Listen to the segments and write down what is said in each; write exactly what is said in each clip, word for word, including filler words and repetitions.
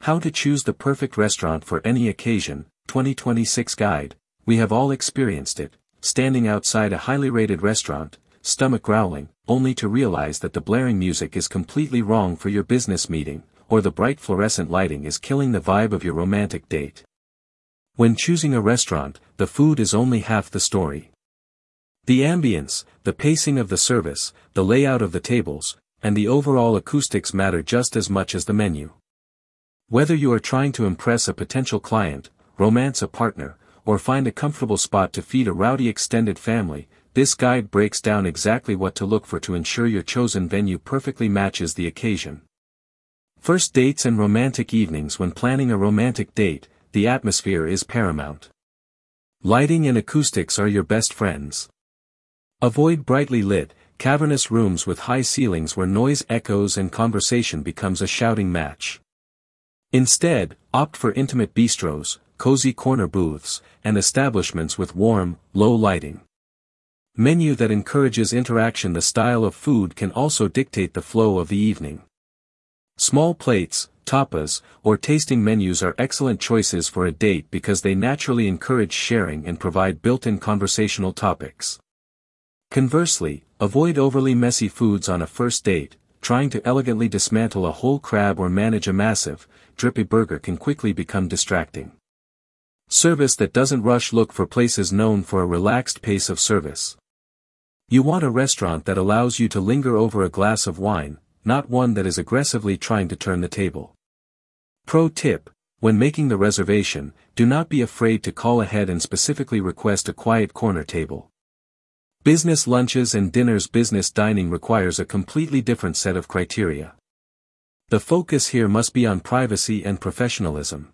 How to Choose the Perfect Restaurant for Any Occasion, twenty twenty-six Guide. We have all experienced it, standing outside a highly rated restaurant, stomach growling, only to realize that the blaring music is completely wrong for your business meeting, or the bright fluorescent lighting is killing the vibe of your romantic date. When choosing a restaurant, the food is only half the story. The ambience, the pacing of the service, the layout of the tables, and the overall acoustics matter just as much as the menu. Whether you are trying to impress a potential client, romance a partner, or find a comfortable spot to feed a rowdy extended family, this guide breaks down exactly what to look for to ensure your chosen venue perfectly matches the occasion. First dates and romantic evenings. When planning a romantic date, the atmosphere is paramount. Lighting and acoustics are your best friends. Avoid brightly lit, cavernous rooms with high ceilings where noise echoes and conversation becomes a shouting match. Instead, opt for intimate bistros, cozy corner booths, and establishments with warm, low lighting. Menu that encourages interaction. The style of food can also dictate the flow of the evening. Small plates, tapas, or tasting menus are excellent choices for a date because they naturally encourage sharing and provide built-in conversational topics. Conversely, avoid overly messy foods on a first date. Trying to elegantly dismantle a whole crab or manage a massive, drippy burger can quickly become distracting. Service that doesn't rush. Look for places known for a relaxed pace of service. You want a restaurant that allows you to linger over a glass of wine, not one that is aggressively trying to turn the table. Pro tip: when making the reservation, do not be afraid to call ahead and specifically request a quiet corner table. Business lunches and dinners. Business dining requires a completely different set of criteria. The focus here must be on privacy and professionalism.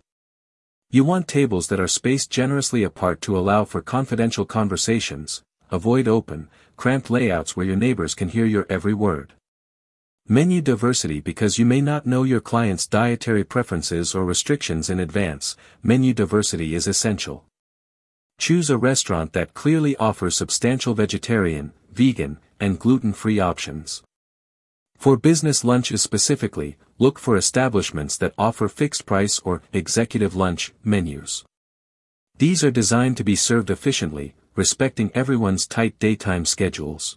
You want tables that are spaced generously apart to allow for confidential conversations. Avoid open, cramped layouts where your neighbors can hear your every word. Menu diversity. Because you may not know your client's dietary preferences or restrictions in advance, menu diversity is essential. Choose a restaurant that clearly offers substantial vegetarian, vegan, and gluten-free options. For business lunches specifically, look for establishments that offer fixed price or executive lunch menus. These are designed to be served efficiently, respecting everyone's tight daytime schedules.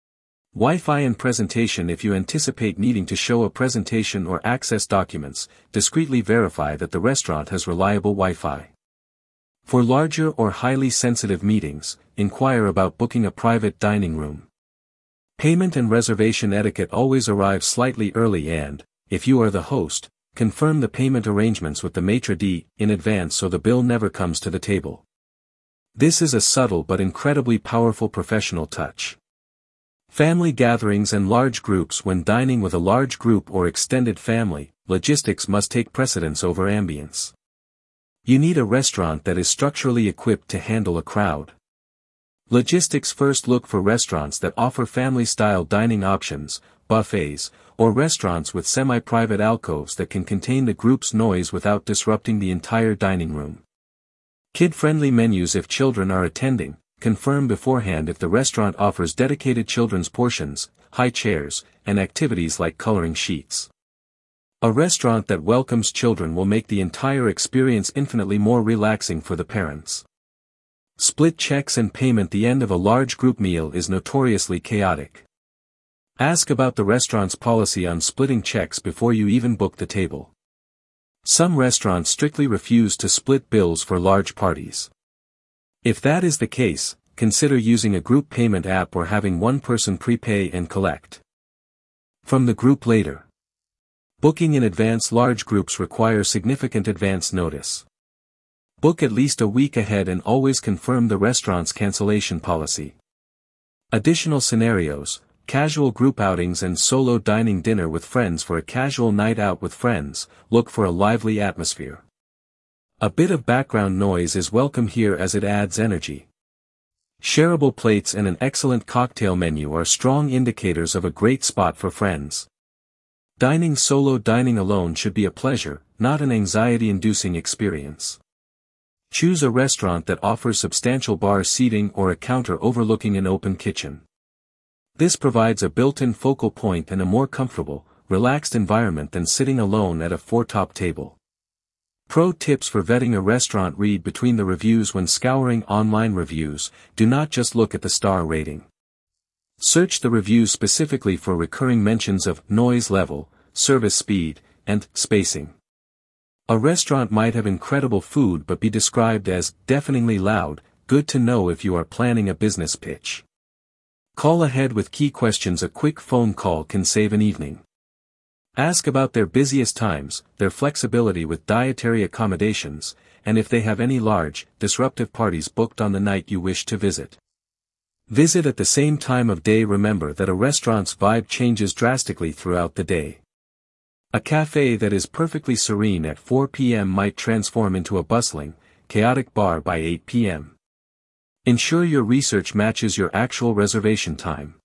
Wi-Fi and presentation. If you anticipate needing to show a presentation or access documents, discreetly verify that the restaurant has reliable Wi-Fi. For larger or highly sensitive meetings, inquire about booking a private dining room. Payment and reservation etiquette. Always arrive slightly early and, if you are the host, confirm the payment arrangements with the maitre d' in advance so the bill never comes to the table. This is a subtle but incredibly powerful professional touch. Family gatherings and large groups. When dining with a large group or extended family, logistics must take precedence over ambience. You need a restaurant that is structurally equipped to handle a crowd. Logistics first. Look for restaurants that offer family-style dining options, buffets, or restaurants with semi-private alcoves that can contain the group's noise without disrupting the entire dining room. Kid-friendly menus. If children are attending, confirm beforehand if the restaurant offers dedicated children's portions, high chairs, and activities like coloring sheets. A restaurant that welcomes children will make the entire experience infinitely more relaxing for the parents. Split checks and payment. The end of a large group meal is notoriously chaotic. Ask about the restaurant's policy on splitting checks before you even book the table. Some restaurants strictly refuse to split bills for large parties. If that is the case, consider using a group payment app or having one person prepay and collect from the group later. Booking in advance. Large groups require significant advance notice. Book at least a week ahead and always confirm the restaurant's cancellation policy. Additional scenarios: casual group outings and solo dining. Dinner with friends. For a casual night out with friends, look for a lively atmosphere. A bit of background noise is welcome here as it adds energy. Shareable plates and an excellent cocktail menu are strong indicators of a great spot for friends. Dining solo. Dining alone should be a pleasure, not an anxiety-inducing experience. Choose a restaurant that offers substantial bar seating or a counter overlooking an open kitchen. This provides a built-in focal point and a more comfortable, relaxed environment than sitting alone at a four-top table. Pro tips for vetting a restaurant: read between the reviews when scouring online reviews. Do not just look at the star rating. Search the reviews specifically for recurring mentions of noise level, service speed, and spacing. A restaurant might have incredible food but be described as deafeningly loud. Good to know if you are planning a business pitch. Call ahead with key questions. A quick phone call can save an evening. Ask about their busiest times, their flexibility with dietary accommodations, and if they have any large, disruptive parties booked on the night you wish to visit. Visit at the same time of day. Remember that a restaurant's vibe changes drastically throughout the day. A cafe that is perfectly serene at four p m might transform into a bustling, chaotic bar by eight p m Ensure your research matches your actual reservation time.